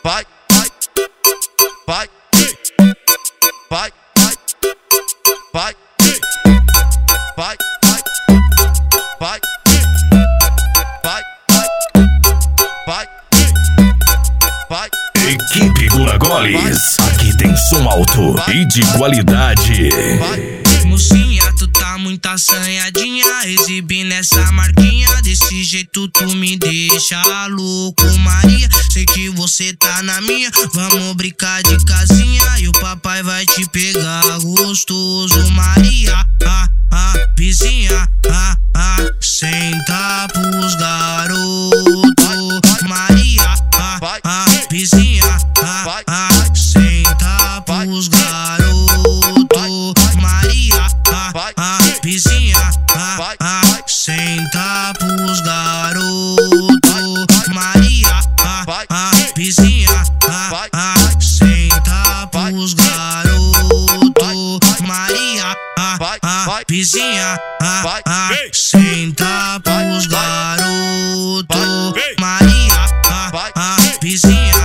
vai, vai, vai, vai, vai, vai, vai, vai, vai. Equipe Gulagoles, aqui tem som alto e de qualidade. Mocinha, tu tá muito assanhadinha, exibindo essa marquinha. Desse jeito tu me deixa louco, Maria. Sei que você tá na minha, vamos brincar de casinha e o papai vai te pegar gostoso, Maria. Vizinha, senta pros garotos, Maria. Vizinha, senta pros garotos, Maria. Vizinha, senta pros garotos, Maria. Vizinha, senta pros garotos, Maria. Vizinha, senta pros garotos, Maria. Vizinha,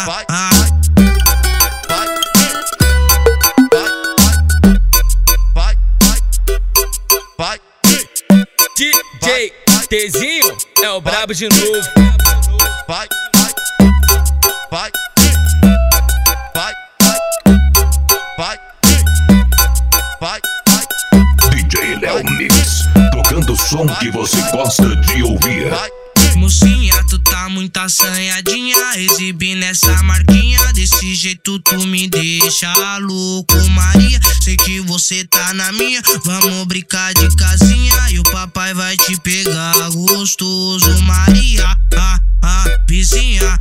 DJ Tzinho é o brabo de novo. Vai, vai, vai, vai, vai, DJ Léo Mix, tocando o som que você gosta de ouvir. mocinha, tu tá muito assanhadinha, exibindo essa marquinha. Desse jeito tu me deixa louco, Maria. Sei que você tá na minha, vamos brincar de casinha e o papai vai te pegar gostoso, Maria. Vizinha,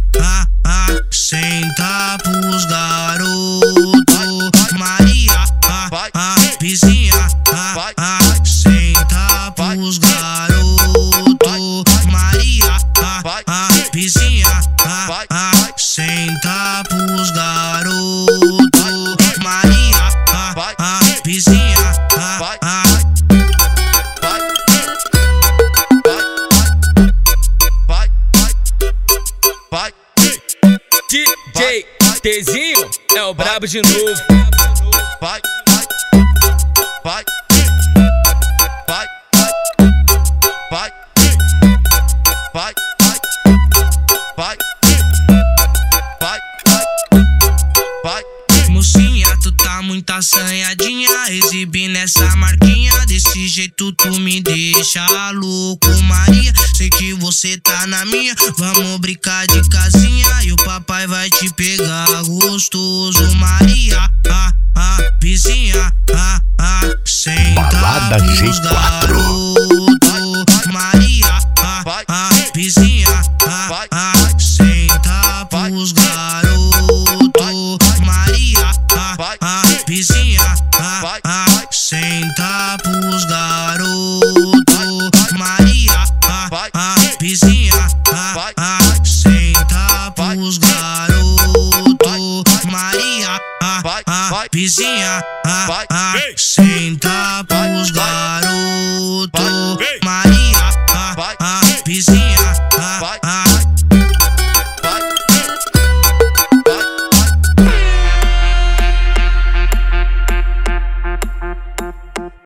senta pros garotos, Maria. Vizinha, senta pros garotos, Maria. Vizinha, senta pros garotos, Maria. Vizinha, vai, DJ Tzinho é o brabo de novo. vai, vai, vai, vai, vai, vai, vai, vai. mocinha, tu tá muito assanhadinha, exibindo essa marquinha. Desse jeito tu me deixa louco, Maria. Sei que você tá na minha, vamos brincar de casinha e o papai vai te pegar gostoso, Maria. Vizinha, senta Balada pros G4. garotos, Maria. Vizinha, senta pros garotos, Maria. Vizinha, senta pros garotos, Maria. Vizinha, senta pros garotos, Maria. Vizinha, senta pros garotos, Maria. Vizinha,